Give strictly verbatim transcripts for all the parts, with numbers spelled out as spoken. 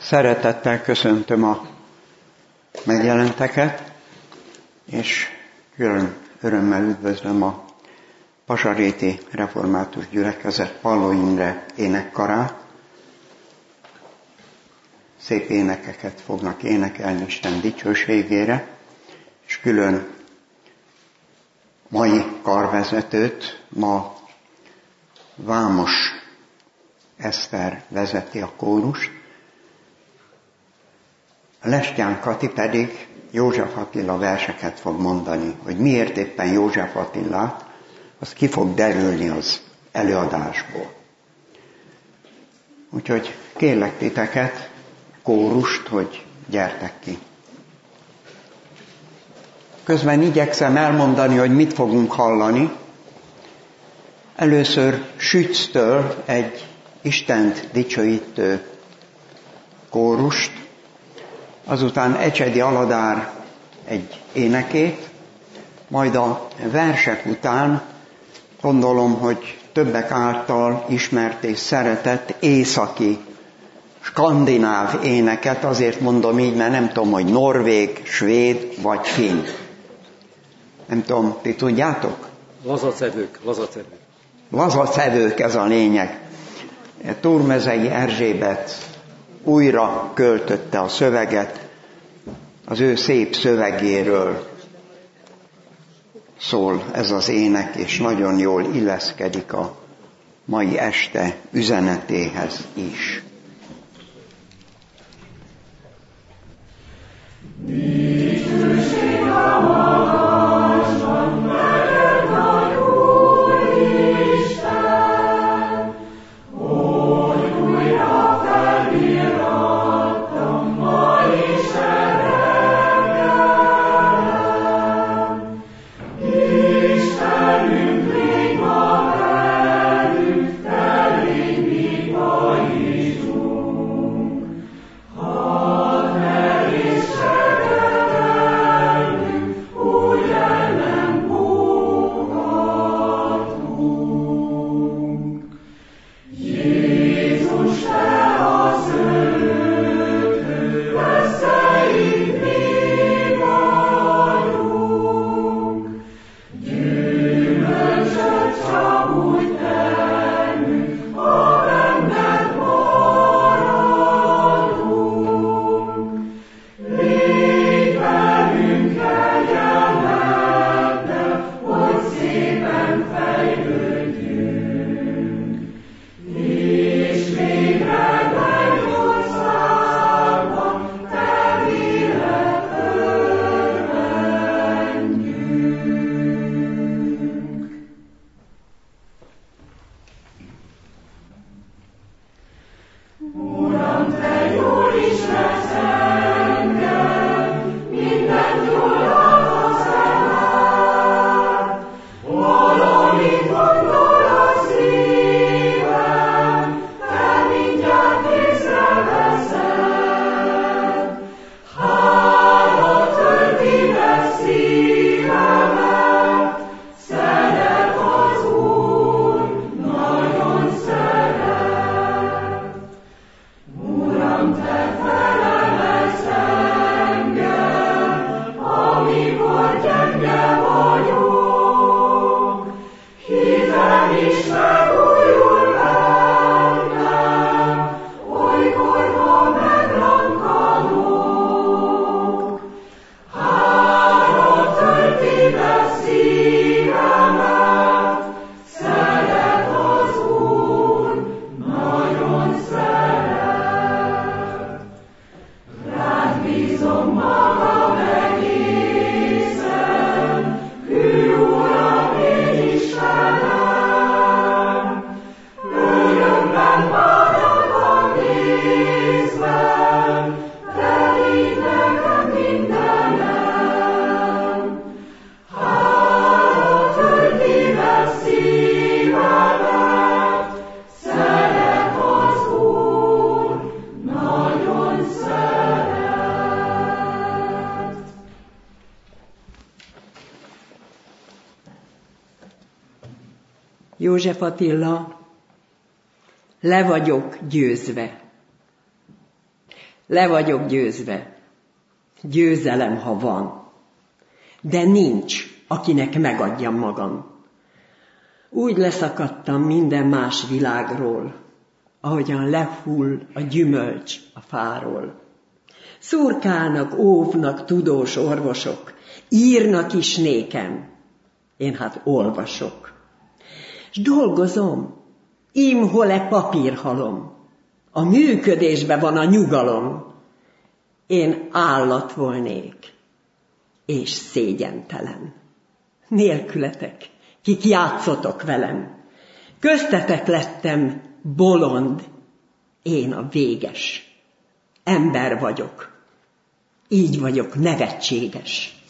Szeretettel köszöntöm a megjelenteket, és külön örömmel üdvözlöm a Pasaréti Református Gyülekezet Palló Imre énekkarát. Szép énekeket fognak énekelni Isten dicsőségére, és külön mai karvezetőt ma Vámos Eszter vezeti a kórust. Lestján Kati pedig József Attila verseket fog mondani, hogy miért éppen József Attilát, az ki fog derülni az előadásból. Úgyhogy kérlek titeket, kórust, hogy gyertek ki. Közben igyekszem elmondani, hogy mit fogunk hallani. Először Sütztől egy Istent dicsőítő kórust, azután Ecsedi Aladár egy énekét, majd a versek után gondolom, hogy többek által ismert és szeretett északi, skandináv éneket, azért mondom így, mert nem tudom, hogy norvég, svéd vagy finn. Nem tudom, ti tudjátok? Lazacevők, lazacevők. Lazacevők, ez a lényeg. Turmezei Erzsébet újra költötte a szöveget, az ő szép szövegéről szól ez az ének, és nagyon jól illeszkedik a mai este üzenetéhez is. József Attila, le vagyok győzve. Le vagyok győzve. Győzelem, ha van. De nincs, akinek megadjam magam. Úgy leszakadtam minden más világról, ahogyan lehull a gyümölcs a fáról. Szurkálnak, óvnak tudós orvosok, írnak is nékem, én hát olvasok. S dolgozom, ím hol-e papírhalom, a működésbe van a nyugalom. Én állat volnék, és szégyentelen. Nélkületek, kik játszotok velem. Köztetek lettem bolond, én a véges. Ember vagyok, így vagyok nevetséges.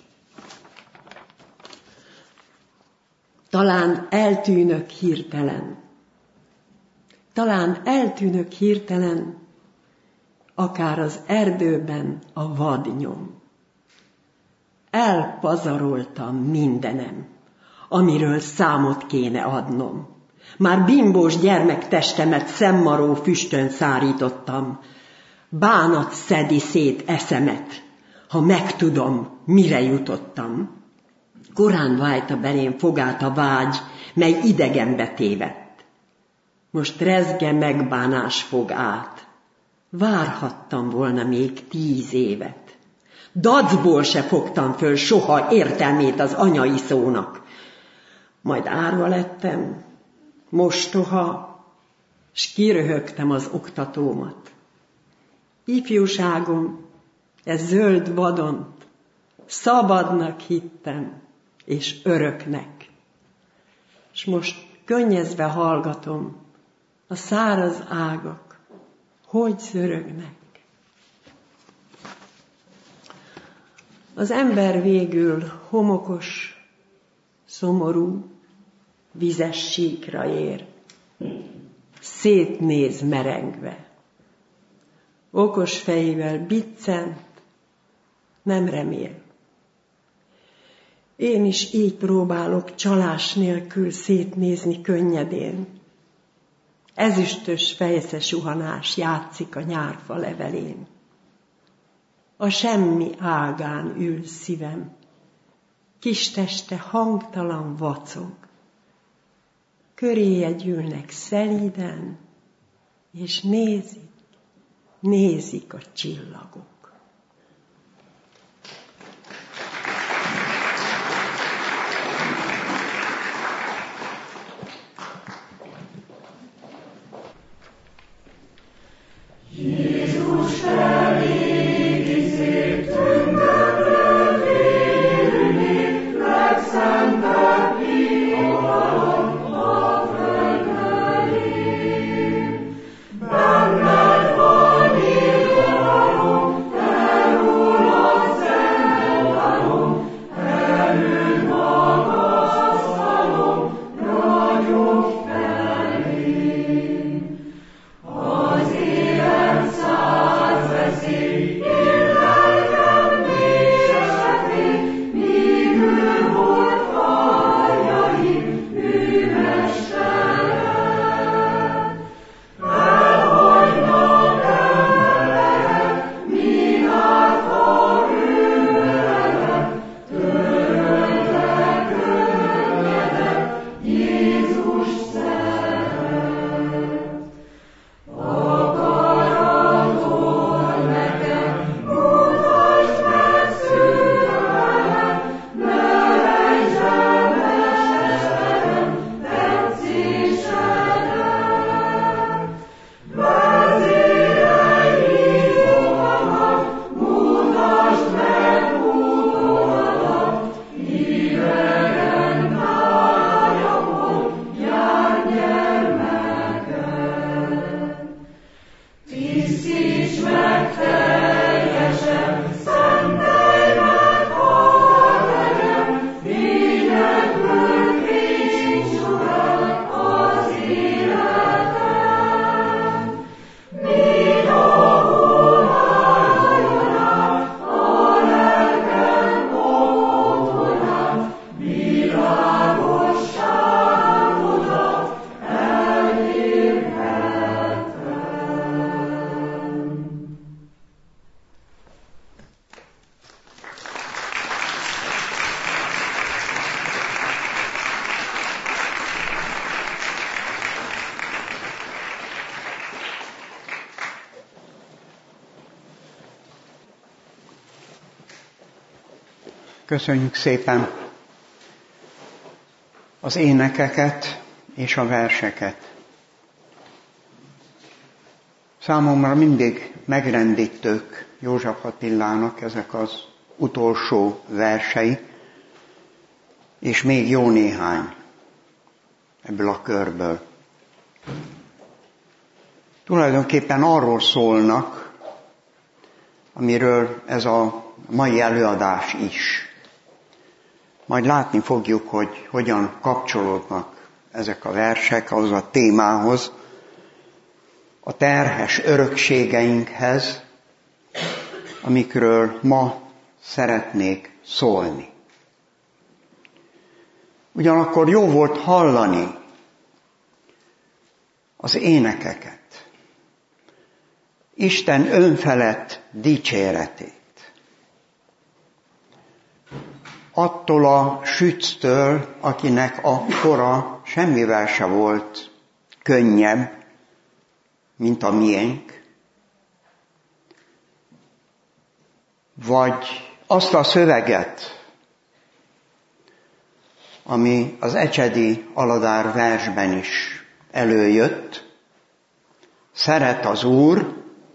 Talán eltűnök hirtelen, talán eltűnök hirtelen, akár az erdőben a vadnyom. Elpazaroltam mindenem, amiről számot kéne adnom. Már bimbós gyermektestemet szemmaró füstön szárítottam. Bánat szedi szét eszemet, ha megtudom, mire jutottam. Korán vájta belém fogát a vágy, mely idegenbe tévedt. Most rezge megbánás fog át. Várhattam volna még tíz évet. Dacból se fogtam föl soha értelmét az anyai szónak. Majd árva lettem, mostoha, s kiröhögtem az oktatómat. Ifjúságom, ez zöld vadont, szabadnak hittem, és öröknek. S most könnyezve hallgatom, a száraz ágak, hogy zörögnek. Az ember végül homokos, szomorú, vizes síkra ér, szétnéz merengve. Okos fejével biccent, nem remél. Én is így próbálok csalás nélkül szétnézni könnyedén. Ezüstös fejsze suhanás játszik a nyárfa levelén. A semmi ágán ül szívem, kis teste hangtalan vacog. Köréje gyűlnek szelíden, és nézik, nézik a csillagok. Jézus felé kiszép tündöklő félni, legszentebb irodalom a földről él. Benned van irodalom, elhull a szentelalom, előd magasztalom, ragyog felém. Az élet százezred Köszönjük szépen az énekeket és a verseket. Számomra mindig megrendítők József Attilának ezek az utolsó versei, és még jó néhány ebből a körből. Tulajdonképpen arról szólnak, amiről ez a mai előadás is. Majd látni fogjuk, hogy hogyan kapcsolódnak ezek a versek ahhoz a témához, a terhes örökségeinkhez, amikről ma szeretnék szólni. Ugyanakkor jó volt hallani az énekeket, Isten önfelett dicséretét. Attól a sütztől, akinek a kora semmivel se volt könnyebb, mint a miénk, vagy azt a szöveget, ami az Ecsedi Aladár versben is előjött, szeret az Úr,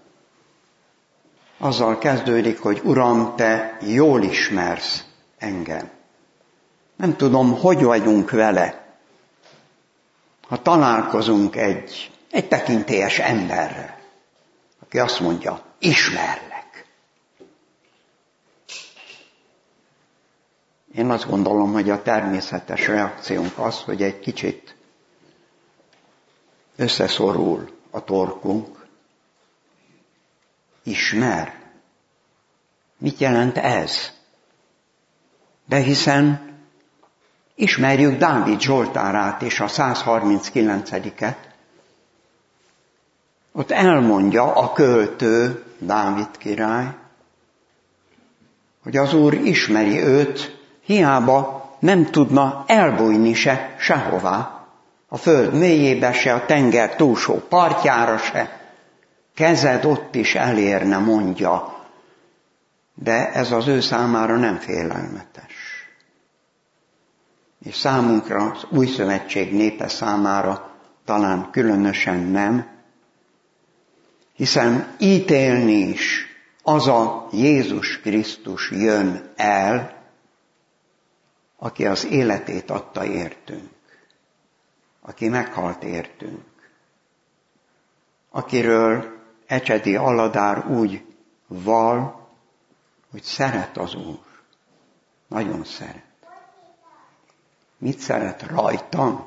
azzal kezdődik, hogy Uram, te jól ismersz engem. Nem tudom, hogy vagyunk vele, ha találkozunk egy, egy tekintélyes emberrel, aki azt mondja, ismerlek. Én azt gondolom, hogy a természetes reakciónk az, hogy egy kicsit összeszorul a torkunk. Ismer. Mit jelent ez? De hiszen ismerjük Dávid Zsoltárát és a százharminckilencediket. Ott elmondja a költő, Dávid király, hogy az Úr ismeri őt, hiába nem tudna elbújni se sehová, a föld mélyébe se, a tenger túlsó partjára se, kezed ott is elérne, mondja, de ez az ő számára nem félelmetes. És számunkra, az új szövetség népe számára talán különösen nem, hiszen ítélni is az a Jézus Krisztus jön el, aki az életét adta értünk, aki meghalt értünk, akiről Ecsedi Aladár úgy val, hogy szeret az Úr. Nagyon szeret. Mit szeret rajtam?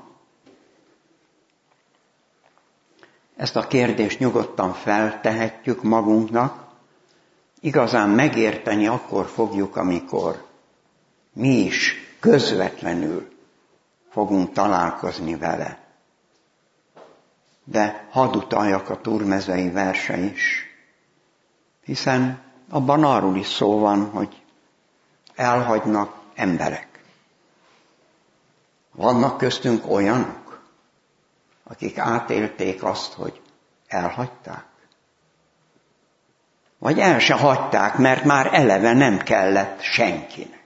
Ezt a kérdést nyugodtan feltehetjük magunknak. Igazán megérteni akkor fogjuk, amikor mi is közvetlenül fogunk találkozni vele. De hadd utaljak a Túrmezei verse is, hiszen abban arról is szó van, hogy elhagynak emberek. Vannak köztünk olyanok, akik átélték azt, hogy elhagyták? Vagy el se hagyták, mert már eleve nem kellett senkinek.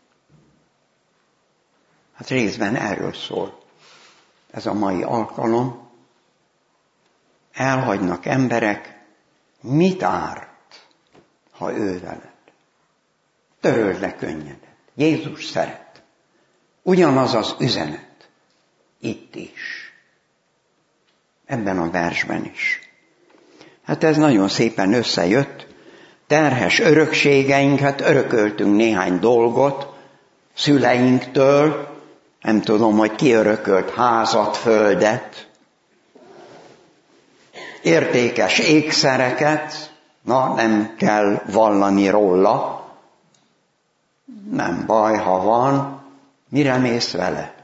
Hát részben erről szól ez a mai alkalom. Elhagynak emberek, mit árt, ha ő veled? Töröld le könnyedet. Jézus szeret. Ugyanaz az üzenet. Itt is. Ebben a versben is. Hát ez nagyon szépen összejött. Terhes örökségeinket, örököltünk néhány dolgot szüleinktől. Nem tudom, hogy ki örökölt házat, földet, értékes ékszereket, na nem kell vallani róla. Nem baj, ha van, mire mész vele?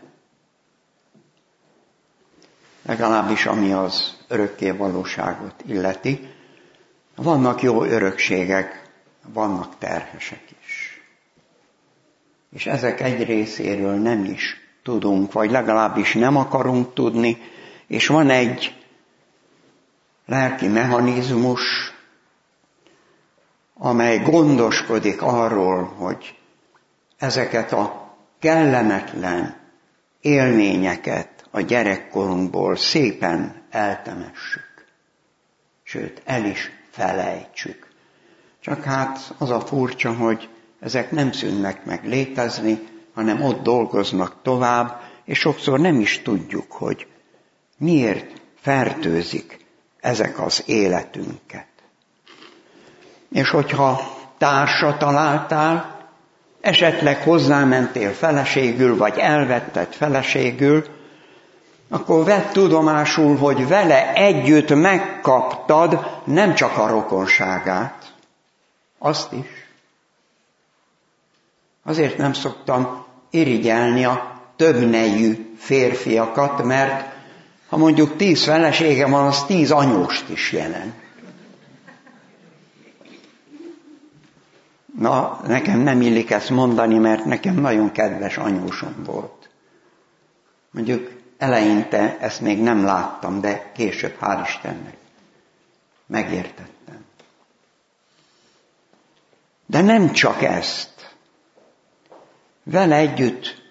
Legalábbis ami az örökké valóságot illeti. Vannak jó örökségek, vannak terhesek is. És ezek egy részéről nem is tudunk, vagy legalábbis nem akarunk tudni, és van egy lelki mechanizmus, amely gondoskodik arról, hogy ezeket a kellemetlen élményeket a gyerekkorunkból szépen eltemessük. Sőt, el is felejtsük. Csak hát az a furcsa, hogy ezek nem szűnnek meg létezni, hanem ott dolgoznak tovább, és sokszor nem is tudjuk, hogy miért fertőzik ezek az életünket. És hogyha társra találtál, esetleg hozzámentél feleségül, vagy elvetted feleségül, akkor vedd tudomásul, hogy vele együtt megkaptad nem csak a rokonságát, azt is. Azért nem szoktam irigyelni a többnejű férfiakat, mert ha mondjuk tíz felesége van, az tíz anyóst is jelent. Na, nekem nem illik ezt mondani, mert nekem nagyon kedves anyósom volt. Mondjuk eleinte ezt még nem láttam, de később, hál' Istennek, megértettem. De nem csak ezt. Vele együtt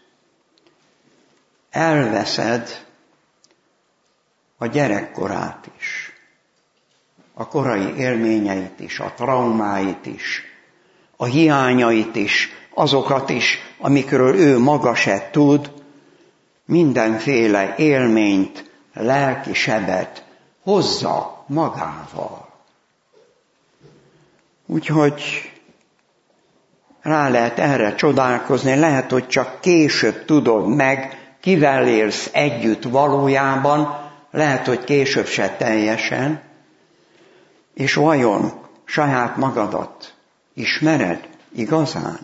elveszed a gyerekkorát is, a korai élményeit is, a traumáit is, a hiányait is, azokat is, amikről ő maga se tud, mindenféle élményt, lelki sebet hozza magával. Úgyhogy rá lehet erre csodálkozni, lehet, hogy csak később tudod meg, kivel élsz együtt valójában, lehet, hogy később se teljesen, és vajon saját magadat ismered igazán?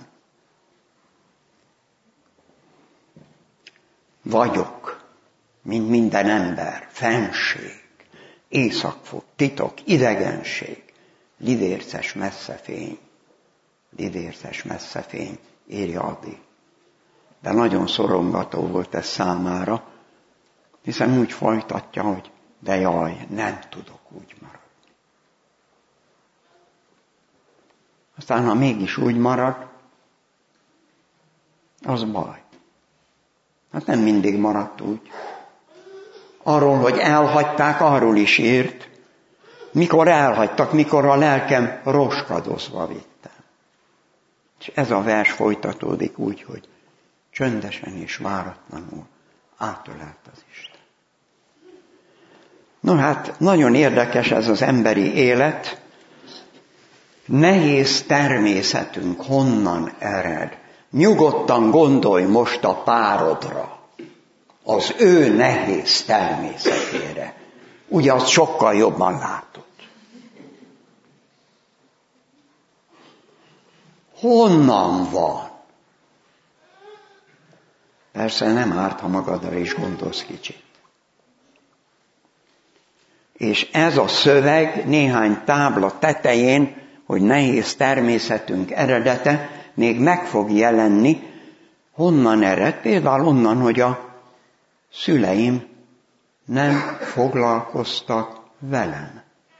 Vagyok, mint minden ember, fenség, éjszakfut, titok, idegenség, lidérces messzefény, lidérces messzefény, írja Adi. De nagyon szorongató volt ez számára, hiszen úgy folytatja, hogy de jaj, nem tudok úgy maradni. Aztán, ha mégis úgy marad, az baj. Hát nem mindig maradt úgy. Arról, hogy elhagyták, arról is írt, mikor elhagytak, mikor a lelkem roskadozva vittem. És ez a vers folytatódik úgy, hogy csöndesen és váratlanul átölelt az Isten. No hát, nagyon érdekes ez az emberi élet. Nehéz természetünk honnan ered? Nyugodtan gondolj most a párodra, az ő nehéz természetére. Ugye azt sokkal jobban látod. Honnan van? Persze nem árt, ha magadra is gondolsz kicsit. És ez a szöveg néhány tábla tetején, hogy nehéz természetünk eredete, még meg fog jelenni, honnan ered. Például onnan, hogy a szüleim nem foglalkoztak velem.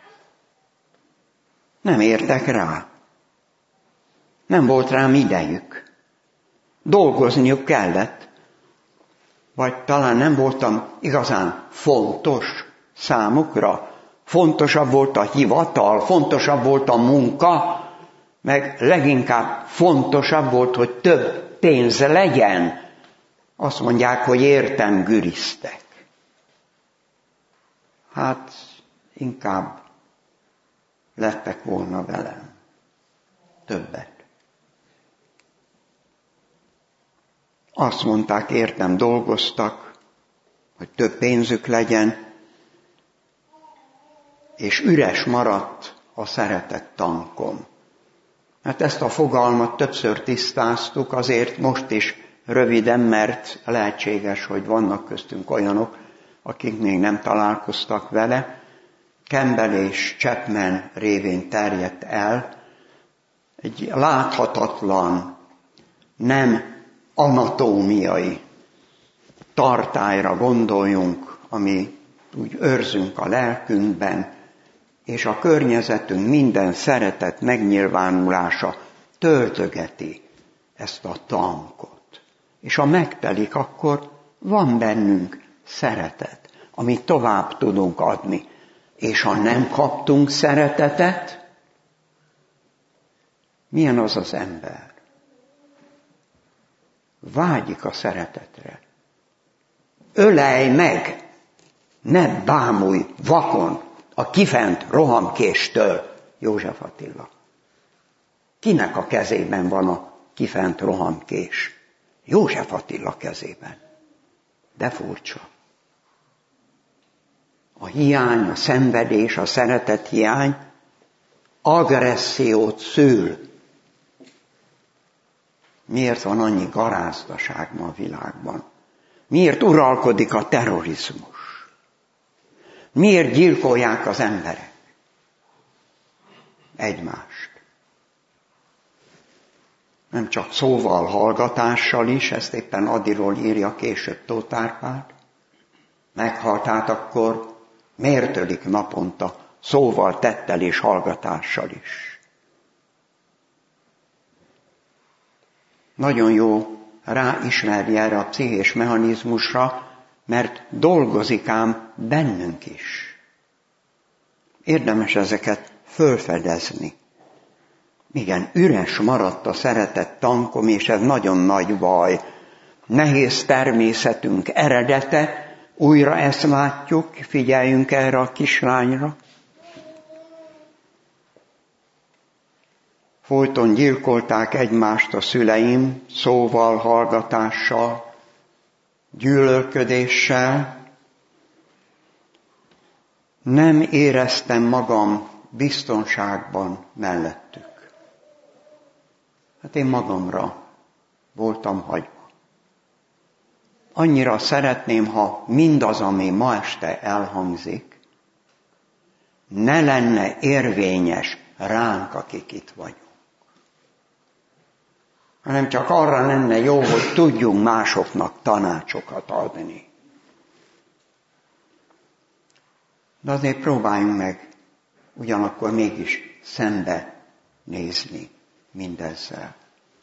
Nem értek rá. Nem volt rám idejük. Dolgozniuk kellett. Vagy talán nem voltam igazán fontos számukra. Fontosabb volt a hivatal, fontosabb volt a munka, meg leginkább fontosabb volt, hogy több pénz legyen. Azt mondják, hogy értem güriztek. Hát inkább lettek volna velem többet. Azt mondták, értem, dolgoztak, hogy több pénzük legyen, és üres maradt a szeretett tankom. Hát ezt a fogalmat többször tisztáztuk, azért most is röviden, mert lehetséges, hogy vannak köztünk olyanok, akik még nem találkoztak vele. Campbell és Chapman révén terjedt el. Egy láthatatlan, nem anatómiai tartályra gondoljunk, ami úgy őrzünk a lelkünkben, és a környezetünk minden szeretet megnyilvánulása töltögeti ezt a tankot. És ha megtelik, akkor van bennünk szeretet, amit tovább tudunk adni. És ha nem kaptunk szeretetet, milyen az az ember? Vágyik a szeretetre. Ölelj meg, ne bámulj vakon a kifent rohamkéstől, József Attila. Kinek a kezében van a kifent rohamkés? József Attila kezében. De furcsa. A hiány, a szenvedés, a szeretet hiány agressziót szül. Miért van annyi garázdaság ma a világban? Miért uralkodik a terrorizmus? Miért gyilkolják az emberek egymást? Nem csak szóval, hallgatással is, ezt éppen Adiról írja később Tóth Árpád. Meghalt át akkor miért ölik naponta szóval, tettel és hallgatással is? Nagyon jó ráismerni erre a pszichés mechanizmusra, mert dolgozik ám bennünk is. Érdemes ezeket fölfedezni. Igen, üres maradt a szeretet tankom, és ez nagyon nagy baj. Nehéz természetünk eredete, újra ezt látjuk, figyeljünk erre a kislányra. Folyton gyilkolták egymást a szüleim, szóval, hallgatással, gyűlölködéssel. Nem éreztem magam biztonságban mellettük. Hát én magamra voltam hagyva. Annyira szeretném, ha mindaz, ami ma este elhangzik, ne lenne érvényes ránk, akik itt vagyunk. Hanem csak arra lenne jó, hogy tudjunk másoknak tanácsokat adni. De azért próbáljunk meg ugyanakkor mégis szembe nézni mindezzel.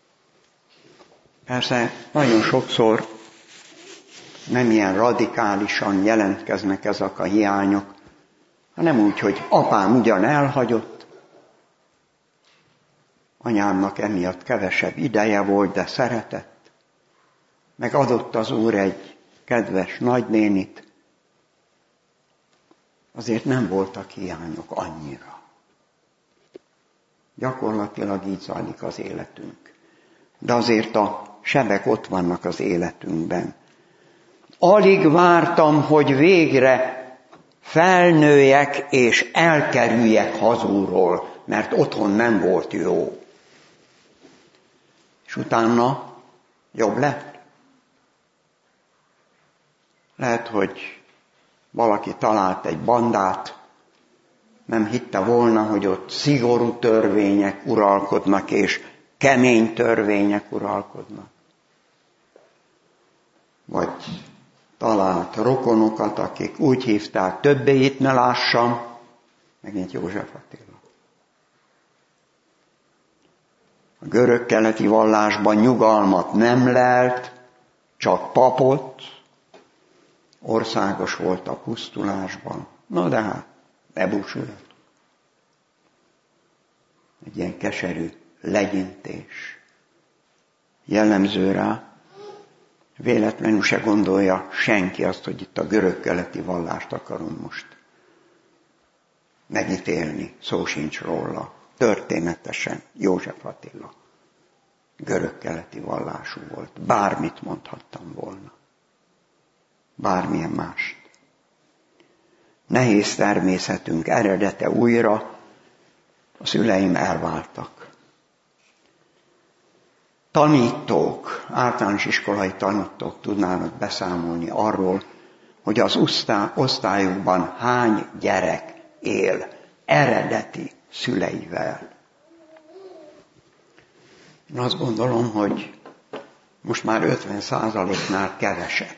Persze nagyon sokszor nem ilyen radikálisan jelentkeznek ezek a hiányok, hanem úgy, hogy apám ugyan elhagyott, anyámnak emiatt kevesebb ideje volt, de szeretett, meg adott az Úr egy kedves nagynénit, azért nem voltak hiányok annyira. Gyakorlatilag így zajlik az életünk. De azért a sebek ott vannak az életünkben. Alig vártam, hogy végre felnőjek és elkerüljek hazulról, mert otthon nem volt jó. És utána jobb lett. Lehet, hogy valaki talált egy bandát, nem hitte volna, hogy ott szigorú törvények uralkodnak, és kemény törvények uralkodnak. Vagy talált rokonokat, akik úgy hívták, többé itt ne lássam, megint József Attila. A görög-keleti vallásban nyugalmat nem lelt, csak papot, országos volt a pusztulásban. Na de hát, bebúsult. Egy ilyen keserű legyintés jellemző rá. Véletlenül se gondolja senki azt, hogy itt a görög-keleti vallást akarunk most megítélni. Szó sincs róla. Történetesen József Attila görög-keleti vallású volt. Bármit mondhattam volna. Bármilyen mást. Nehéz természetünk eredete újra, a szüleim elváltak. Tanítók, általános iskolai tanítók tudnának beszámolni arról, hogy az osztályukban hány gyerek él eredeti szüleivel. Én azt gondolom, hogy most már ötven százaléknál kevesebb.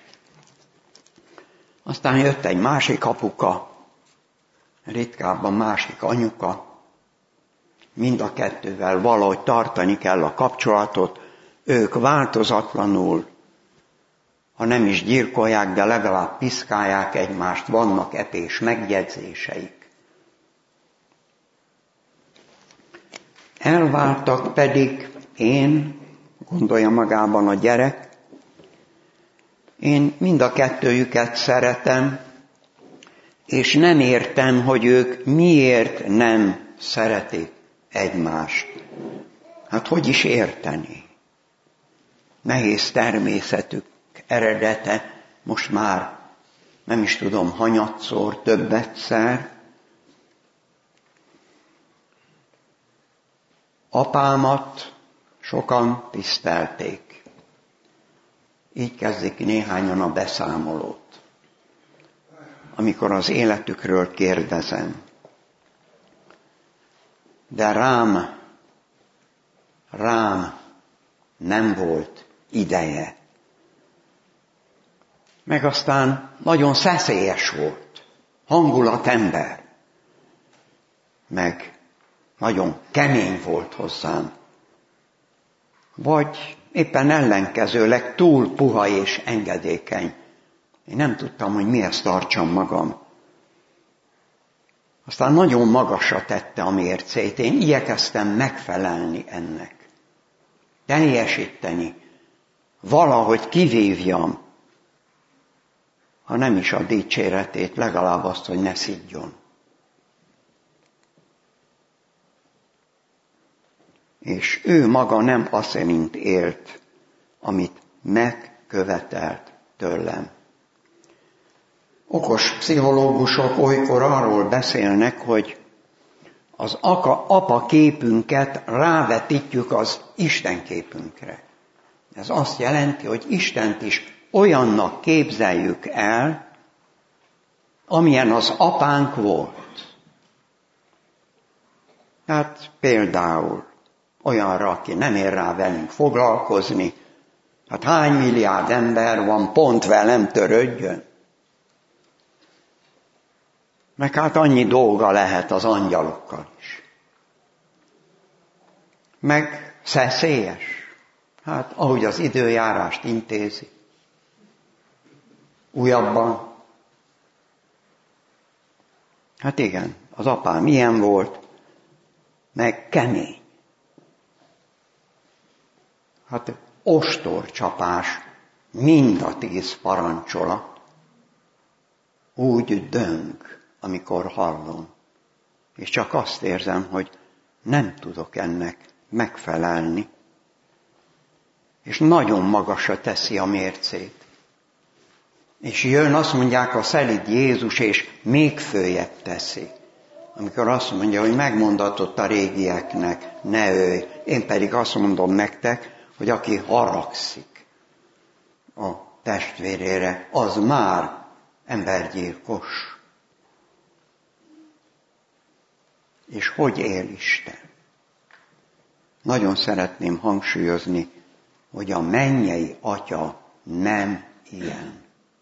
Aztán jött egy másik apuka, ritkábban másik anyuka, mind a kettővel valahogy tartani kell a kapcsolatot, ők változatlanul, ha nem is gyilkolják, de legalább piszkálják egymást, vannak epés megjegyzéseik. Elváltak pedig én, gondolja magában a gyerek, én mind a kettőjüket szeretem, és nem értem, hogy ők miért nem szeretik egymást. Hát hogy is érteni? Nehéz természetük eredete, most már nem is tudom, hanyatszor, többetszer. Apámat sokan tisztelték. Így kezdik néhányan a beszámolót. Amikor az életükről kérdezem. De rám, rám nem volt ideje. Meg aztán nagyon szeszélyes volt, hangulatember, meg nagyon kemény volt hozzám. Vagy éppen ellenkezőleg túl puha és engedékeny. Én nem tudtam, hogy mihez tartsam magam. Aztán nagyon magasra tette a mércét. Én igyekeztem megfelelni ennek. Teljesíteni. Valahogy kivívjam. Ha nem is a dicséretét, legalább azt, hogy ne szidjon. És ő maga nem azt szerint élt, amit megkövetelt tőlem. Okos pszichológusok olykor arról beszélnek, hogy az aka, apa képünket rávetítjük az Isten képünkre. Ez azt jelenti, hogy Istent is olyannak képzeljük el, amilyen az apánk volt. Hát például olyanra, aki nem ér rá velünk foglalkozni, hát hány milliárd ember van, pont velem törődjön. Meg hát annyi dolga lehet az angyalokkal is. Meg szeszélyes. Hát ahogy az időjárást intézi. Újabban. Hát igen, az apám ilyen volt, meg kemény. Hát ostorcsapás, mind a tíz parancsolat. Úgy döng, amikor hallom. És csak azt érzem, hogy nem tudok ennek megfelelni. És nagyon magasra teszi a mércét. És jön, azt mondják, a szelíd Jézus, és még följebb teszi. Amikor azt mondja, hogy megmondatott a régieknek, ne ölj. Én pedig azt mondom nektek, hogy aki haragszik a testvérére, az már embergyilkos. És hogy él Isten? Nagyon szeretném hangsúlyozni, hogy a mennyei Atya nem ilyen.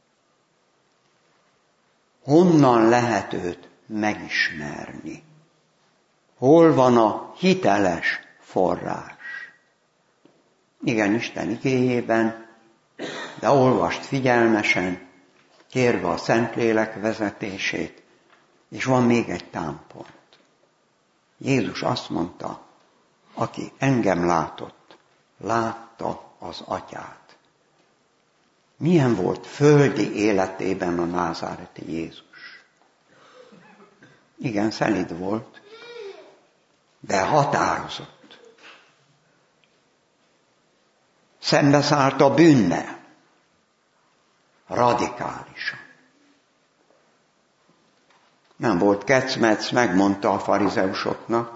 Honnan lehet őt megismerni? Hol van a hiteles forrás? Igen, Isten igéjében, de olvast figyelmesen, kérve a Szentlélek vezetését, és van még egy támpont. Jézus azt mondta, aki engem látott, látta az Atyát. Milyen volt földi életében a názáreti Jézus? Igen, szelíd volt, de határozott. Szembeszállt a bűnnel. Radikálisan. Nem volt kecmec, megmondta a farizeusoknak,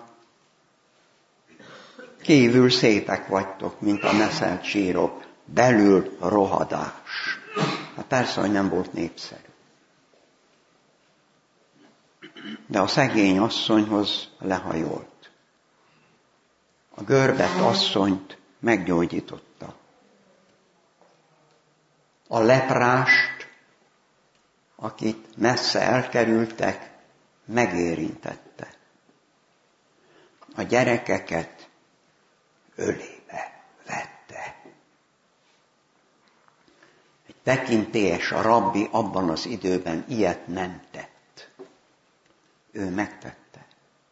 kívül szépek vagytok, mint a meszelt sírok, belül rohadás. Hát persze, hogy nem volt népszerű. De a szegény asszonyhoz lehajolt. A görbet asszonyt meggyógyította. A leprást, akit messze elkerültek, megérintette. A gyerekeket ölébe vette. tekintélyes a rabbi abban az időben ilyet nem tett. Ő megtette.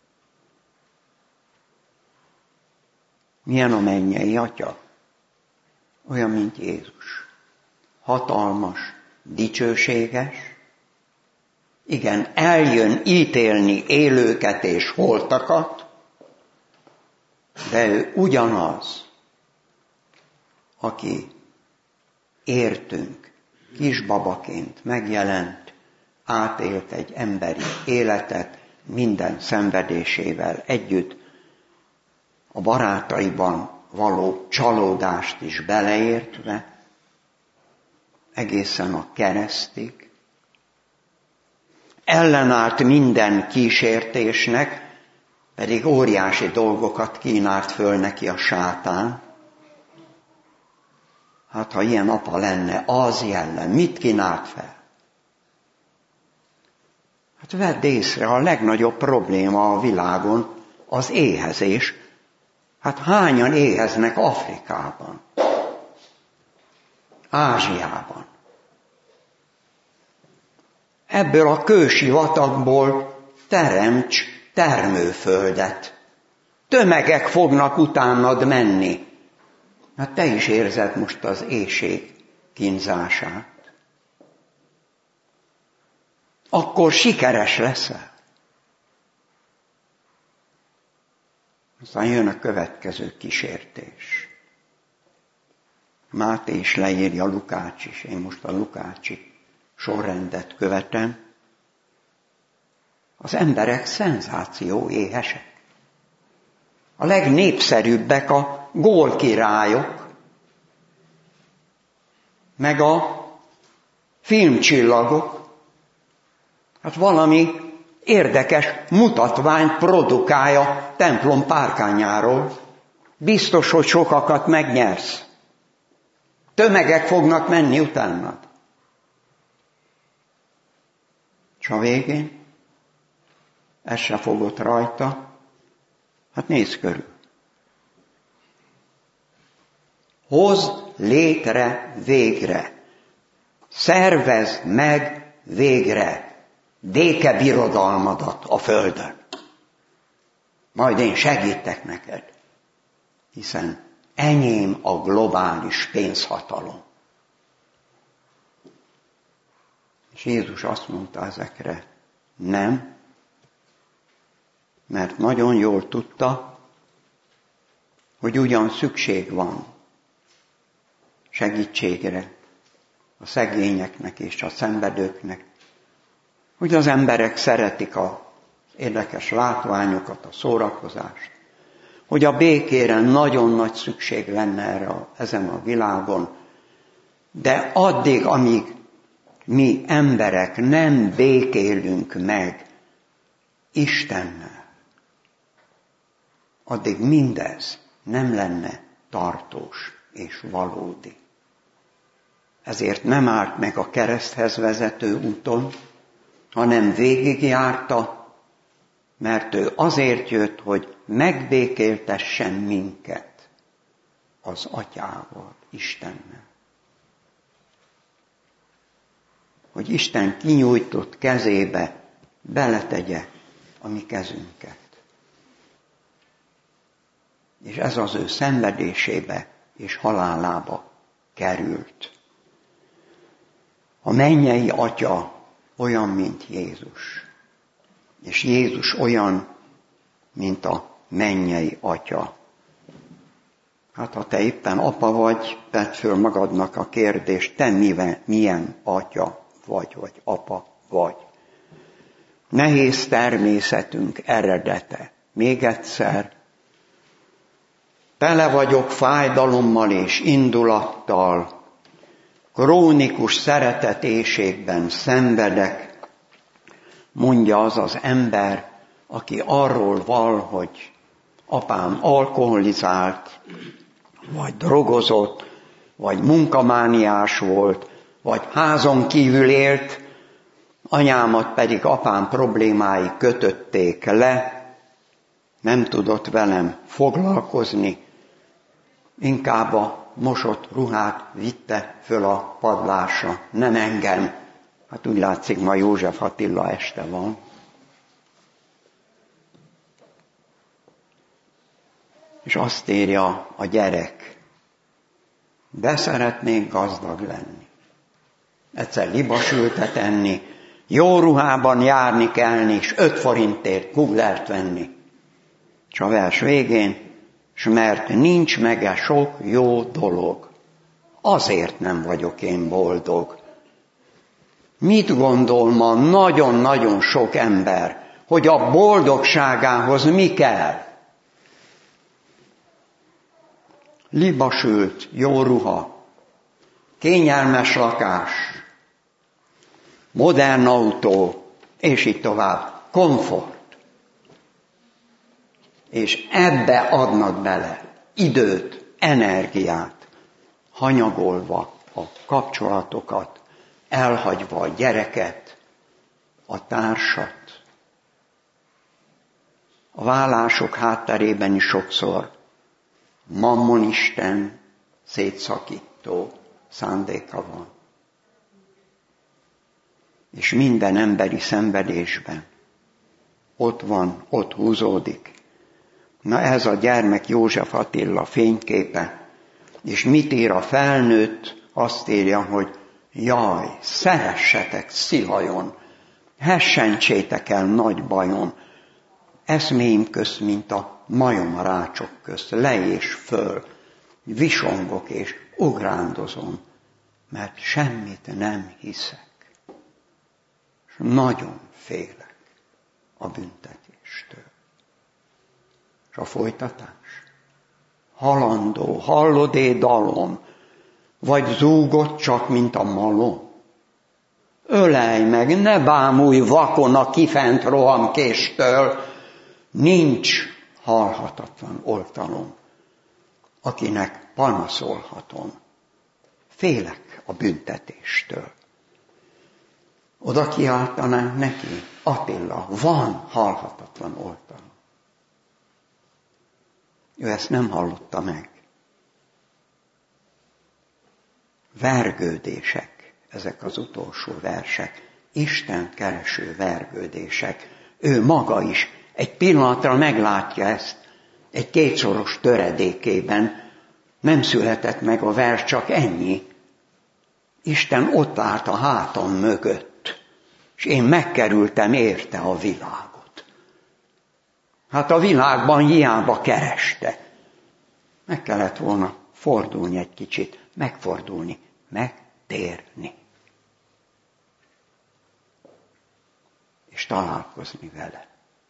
Milyen a mennyei Atya? Olyan, mint Jézus. Hatalmas, dicsőséges. Igen, eljön ítélni élőket és holtakat, de ő ugyanaz, aki értünk, kisbabaként megjelent, átélt egy emberi életet minden szenvedésével együtt, a barátaiban való csalódást is beleértve, egészen a keresztig, ellenállt minden kísértésnek, pedig óriási dolgokat kínált föl neki a sátán. Hát, ha ilyen apa lenne, az jellem, mit kínált fel? Hát vedd észre, a legnagyobb probléma a világon az éhezés. Hát hányan éheznek Afrikában, Ázsiában? Ebből a kősivatagból teremts termőföldet. Tömegek fognak utánad menni. Hát te is érzed most az éhség kínzását. Akkor sikeres leszel. Aztán jön a következő kísértés. Máté is leírja, Lukács is. Én most a lukácsi sorrendet követem. Az emberek szenzáció éhesek. A legnépszerűbbek a gólkirályok, meg a filmcsillagok. Hát valami érdekes mutatványt produkálja templom párkányáról. Biztos, hogy sokakat megnyersz. Tömegek fognak menni utánad. És a végén ez se fogott rajta. Hát nézz körül. Hozd létre végre. Szervezd meg végre békebirodalmadat a földön. Majd én segítek neked, hiszen enyém a globális pénzhatalom. És Jézus azt mondta ezekre, nem, mert nagyon jól tudta, hogy ugyan szükség van segítségre a szegényeknek és a szenvedőknek, hogy az emberek szeretik az érdekes látványokat, a szórakozást, hogy a békére nagyon nagy szükség lenne erre a, ezen a világon, de addig, amíg mi emberek nem békélünk meg Istennel, addig mindez nem lenne tartós és valódi. Ezért nem állt meg a kereszthez vezető úton, hanem végigjárta, mert ő azért jött, hogy megbékéltessen minket az Atyával, Istennel. Hogy Isten kinyújtott kezébe beletegye a mi kezünket. És ez az ő szenvedésébe és halálába került. A mennyei Atya olyan, mint Jézus. És Jézus olyan, mint a mennyei Atya. Hát ha te éppen apa vagy, tedd föl magadnak a kérdést, te mivel, milyen atya vagy, vagy apa vagy. Nehéz természetünk eredete. Még egyszer, tele vagyok fájdalommal és indulattal, krónikus szeretetéségben szenvedek, mondja az az ember, aki arról val, hogy apám alkoholizált, vagy drogozott, vagy munkamániás volt, vagy házon kívül élt, anyámat pedig apám problémái kötötték le, nem tudott velem foglalkozni, inkább a mosott ruhát vitte föl a padlásra, nem engem. Hát úgy látszik, ma József Attila este van. És azt írja a gyerek, de szeretnék gazdag lenni. Egyszer libasültet enni, jó ruhában járni kelni, és öt forintért kuglert venni. És a vers végén, s mert nincs mege sok jó dolog, azért nem vagyok én boldog. Mit gondol ma nagyon-nagyon sok ember, hogy a boldogságához mi kell? Libasült, jó ruha, kényelmes lakás, modern autó, és így tovább, komfort. És ebbe adnak bele időt, energiát, hanyagolva a kapcsolatokat, elhagyva a gyereket, a társat. A vállások hátterében is sokszor Mammonisten szétszakító szándéka van. És minden emberi szenvedésben ott van, ott húzódik. Na ez a gyermek József Attila fényképe. És mit ír a felnőtt? Azt írja, hogy jaj, szeressetek szilajon, hessentsétek el nagy bajon, eszméim közt, mint a majomrácsok közt, le és föl, visongok és ugrándozom, mert semmit nem hiszek. És nagyon félek a büntetéstől. És a folytatás? Halandó, hallod-é dalom, vagy zúgott csak, mint a malom? Ölelj meg, ne bámulj vakon a kifent rohamkéstől, nincs halhatatlan oltalom, akinek panaszolhatom. Félek a büntetéstől. Oda kiáltanánk neki, Attila, van halhatatlan oltalom. Ő ezt nem hallotta meg. Vergődések, ezek az utolsó versek, Isten kereső vergődések. Ő maga is egy pillanatra meglátja ezt, egy kétszoros töredékében. Nem született meg a vers, csak ennyi. Isten ott állt a hátam mögött, és én megkerültem érte a világot. Hát a világban hiába kereste. Meg kellett volna fordulni egy kicsit, megfordulni, megtérni. És találkozni vele.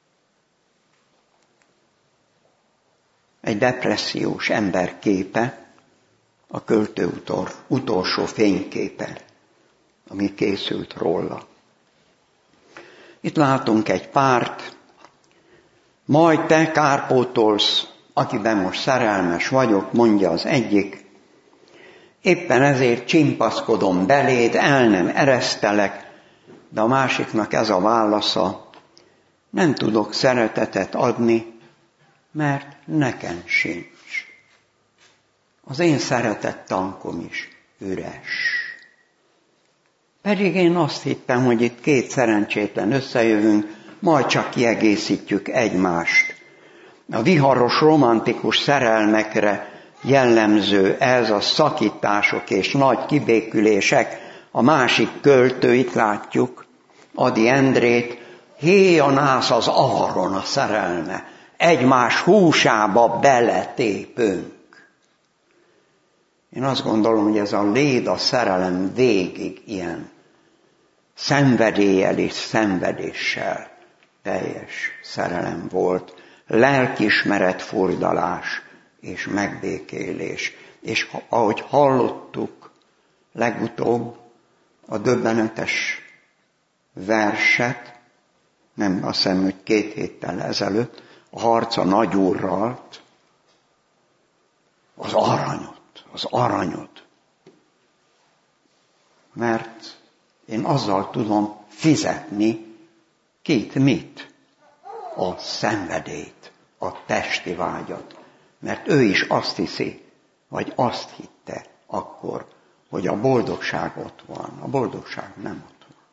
Egy depressziós ember képe, a költő utol, utolsó fényképe, ami készült róla. Itt látunk egy párt, majd te kárpótolsz, akiben most szerelmes vagyok, mondja az egyik, éppen ezért csimpaszkodom beléd, el nem eresztelek, de a másiknak ez a válasza, nem tudok szeretetet adni, mert nekem sincs. Az én szeretett tankom is üres. Pedig én azt hittem, hogy itt két szerencsétlen összejövünk, majd csak kiegészítjük egymást. A viharos, romantikus szerelmekre jellemző ez a szakítások és nagy kibékülések. A másik költő, itt látjuk, Ady Endrét, héjan ász az Aron a szerelme. Egymás húsába beletépünk. Én azt gondolom, hogy ez a léd, a szerelem végig ilyen szenvedéllyel és szenvedéssel teljes szerelem volt. Lelkiismeret furdalás és megbékélés. És ahogy hallottuk legutóbb a döbbenetes verset, nem azt hiszem, hogy két héttel ezelőtt, a harc a nagyúrral, az aranyot, az aranyod. Mert én azzal tudom fizetni kit, mit? A szenvedélyt, a testi vágyat. Mert ő is azt hiszi, Vagy azt hitte akkor, hogy a boldogság ott van. A boldogság nem ott van.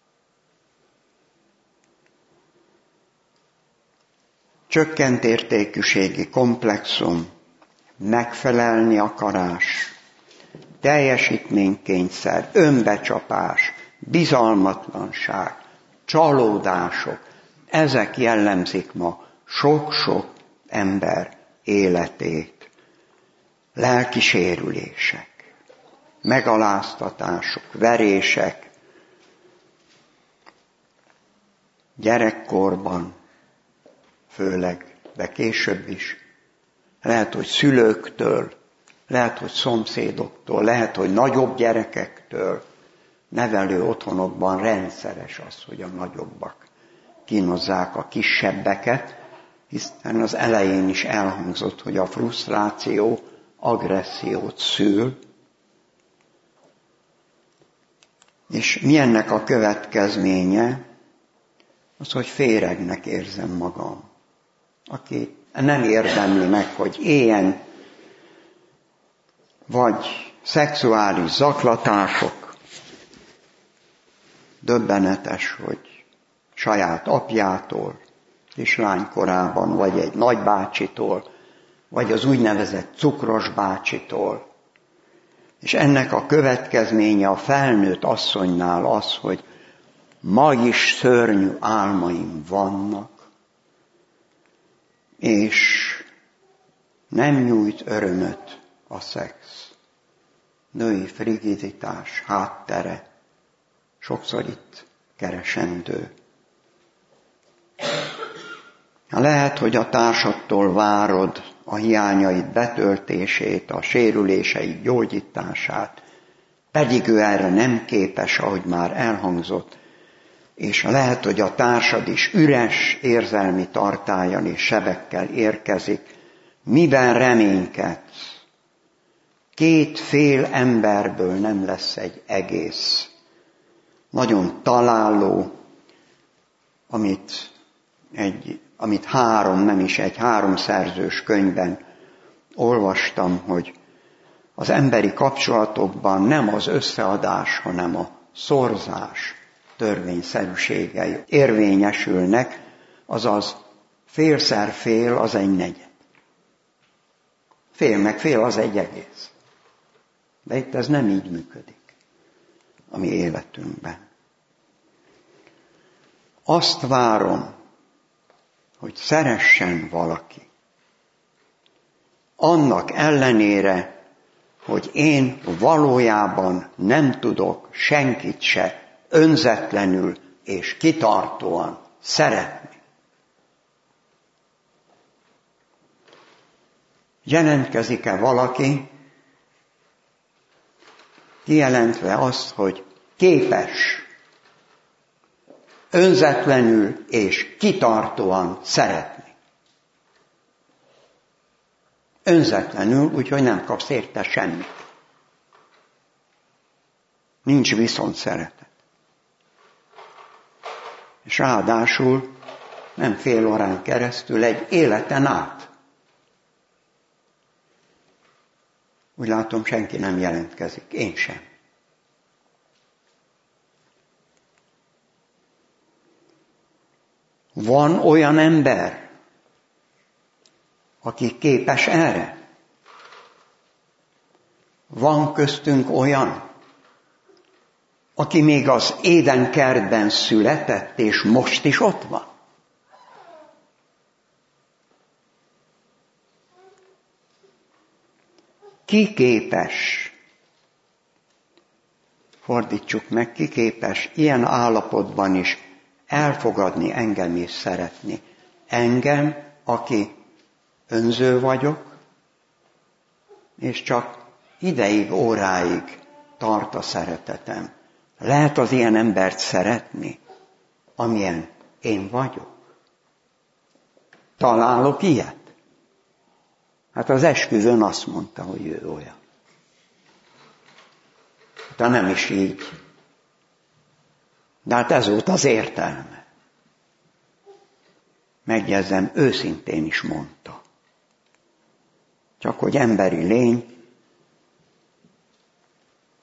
Csökkent értékűségi komplexum, megfelelni akarás, teljesítménykényszer, önbecsapás, bizalmatlanság, csalódások, ezek jellemzik ma sok-sok ember életét. Lelki sérülések, megaláztatások, verések, gyerekkorban, főleg, de később is. Lehet, hogy szülőktől, lehet, hogy szomszédoktól, lehet, hogy nagyobb gyerekektől, nevelő otthonokban rendszeres az, hogy a nagyobbak kínozzák a kisebbeket, hiszen az elején is elhangzott, hogy a frusztráció agressziót szül, és mi ennek a következménye? Az, hogy féregnek érzem magam. Aki nem érdemli meg, hogy éljen, vagy szexuális zaklatások, döbbenetes, hogy saját apjától, kislánykorában, vagy egy nagybácsitól, vagy az úgynevezett cukros bácsitól. És ennek a következménye a felnőtt asszonynál az, hogy ma is szörnyű álmaim vannak, és nem nyújt örömöt a szex. Női frigiditás háttere sokszor itt keresendő. Lehet, hogy a társadtól várod a hiányaid betöltését, a sérüléseid gyógyítását, pedig ő erre nem képes, ahogy már elhangzott, és lehet, hogy a társad is üres érzelmi tartállyal és sebekkel érkezik. Miben reménykedsz? Két fél emberből nem lesz egy egész. Nagyon találó, amit, egy, amit három, nem is egy háromszerzős könyvben olvastam, hogy az emberi kapcsolatokban nem az összeadás, hanem a szorzás törvényszerűségei érvényesülnek, azaz félszer fél az egy negyed. Fél meg fél az egy egész. De itt ez nem így működik a mi életünkben. Azt várom, hogy szeressen valaki. Annak ellenére, hogy én valójában nem tudok senkit se önzetlenül és kitartóan szeretni. Jelentkezik-e valaki, kijelentve azt, hogy képes önzetlenül és kitartóan szeretni. Önzetlenül, úgyhogy nem kapsz érte semmit. Nincs viszont szeretet. És ráadásul nem fél órán keresztül, egy életen át. Úgy látom, senki nem jelentkezik, én sem. Van olyan ember, aki képes erre? Van köztünk olyan, aki még az Édenkertben született, és most is ott van? Ki képes, fordítsuk meg, ki képes ilyen állapotban is elfogadni engem és szeretni. Engem, aki önző vagyok, és csak ideig, óráig tart a szeretetem. Lehet az ilyen embert szeretni, amilyen én vagyok? Találok ilyet? Hát az esküvőn azt mondta, hogy ő olyan. De nem is így. De hát ez volt az értelme. Megjegyzem, őszintén is mondta. Csak hogy emberi lény,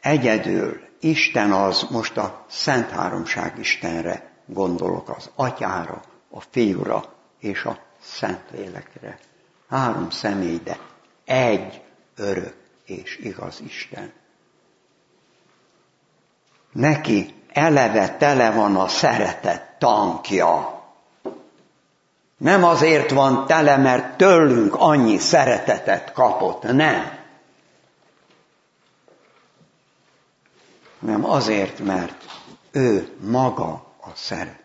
egyedül Isten az, most a Szent Háromság Istenre gondolok, az Atyára, a Fiúra és a Szentlélekre. Három személy, de egy örök és igaz Isten. Neki eleve tele van a szeretet tankja. Nem azért van tele, mert tőlünk annyi szeretetet kapott, nem. Hanem azért, mert ő maga a szeretet.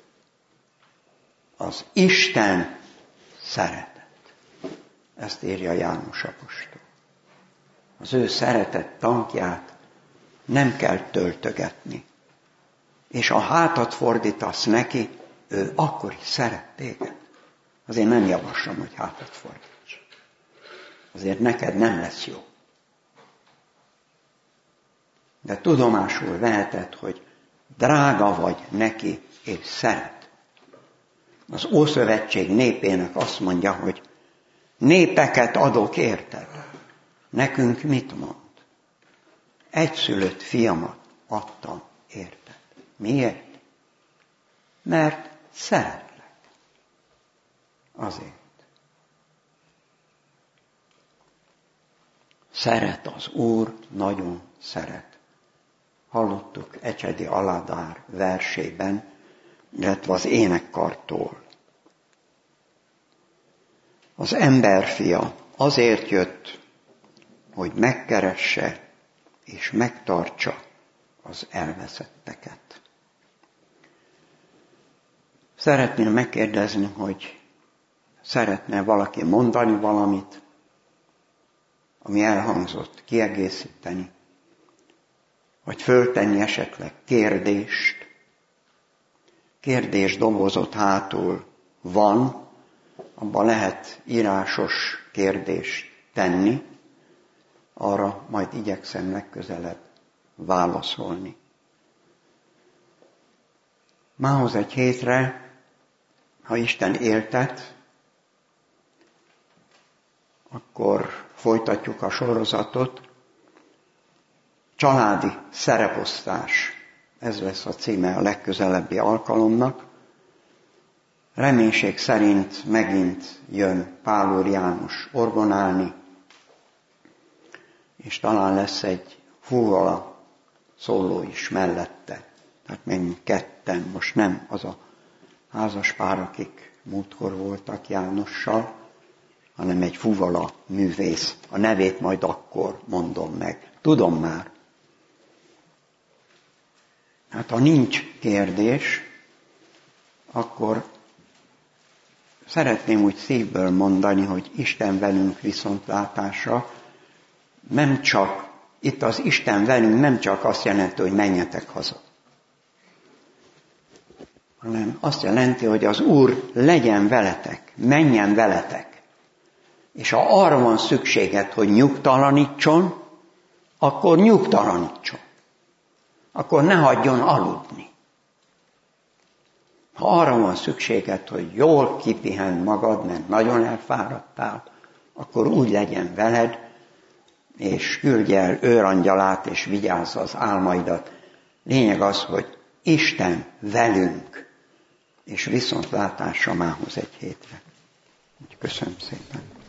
Az Isten szeretet. Ezt írja János apostol. Az ő szeretet tankját nem kell töltögetni. És ha hátat fordítasz neki, ő akkor is szeret téged. Azért nem javaslom, hogy hátat fordíts. Azért neked nem lesz jó. De tudomásul veheted, hogy drága vagy neki, és szeret. Az Ószövetség népének azt mondja, hogy népeket adok érted. Nekünk mit mond? Egyszülött fiamat adtam érted. Miért? Mert szeretlek. Azért. Szeret az Úr, nagyon szeret. Hallottuk Ecsedi Aladár versében, illetve az énekkartól. Az emberfia azért jött, hogy megkeresse és megtartsa az elveszetteket. Szeretném megkérdezni, hogy szeretne valaki mondani valamit, ami elhangzott, kiegészíteni, vagy föltenni esetleg kérdést. Kérdésdobozot hátul van, abban lehet írásos kérdést tenni, arra majd igyekszem legközelebb válaszolni. Mához egy hétre, ha Isten éltet, akkor folytatjuk a sorozatot. Családi szereposztás, ez lesz a címe a legközelebbi alkalomnak. Reménység szerint megint jön Pál Úr János orgonálni, és talán lesz egy fúvola szóló is mellette. Tehát menjünk ketten, most nem az a házaspár, akik múltkor voltak Jánossal, hanem egy fuvola művész. A nevét majd akkor mondom meg. Tudom már. Hát ha nincs kérdés, akkor szeretném úgy szívből mondani, hogy Isten velünk viszontlátásra nem csak, itt az Isten velünk nem csak azt jelenti, hogy menjetek haza, hanem azt jelenti, hogy az Úr legyen veletek, menjen veletek. És ha arra van szükséged, hogy nyugtalanítson, akkor nyugtalanítson. Akkor ne hagyjon aludni. Ha arra van szükséged, hogy jól kipihend magad, mert nagyon elfáradtál, akkor úgy legyen veled, és küldj el őrangyalát, és vigyázz az álmaidat. Lényeg az, hogy Isten velünk, és viszontlátásra mához egy hétre. Köszönöm szépen.